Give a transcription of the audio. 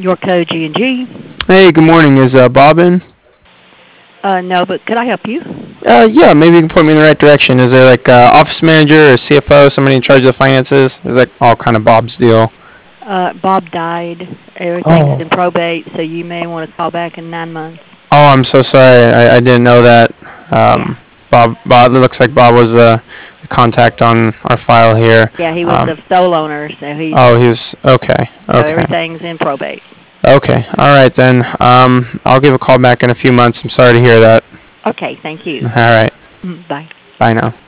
Your code G&G. Hey, good morning. Is Bob in? No, but could I help you? Yeah, maybe you can point me in the right direction. Is there like office manager or CFO, somebody in charge of the finances? Is that all kind of Bob's deal? Bob died. Everything's Oh. in probate, so you may want to call back in 9 months. Oh, I'm so sorry. I didn't know that. Yeah. Bob. It looks like Bob was the contact on our file here. Yeah, he was the sole owner, so Oh, he was okay. so Okay. everything's in probate. Okay. All right then. I'll give a call back in a few months. I'm sorry to hear that. Okay, thank you. All right. Bye. Bye now.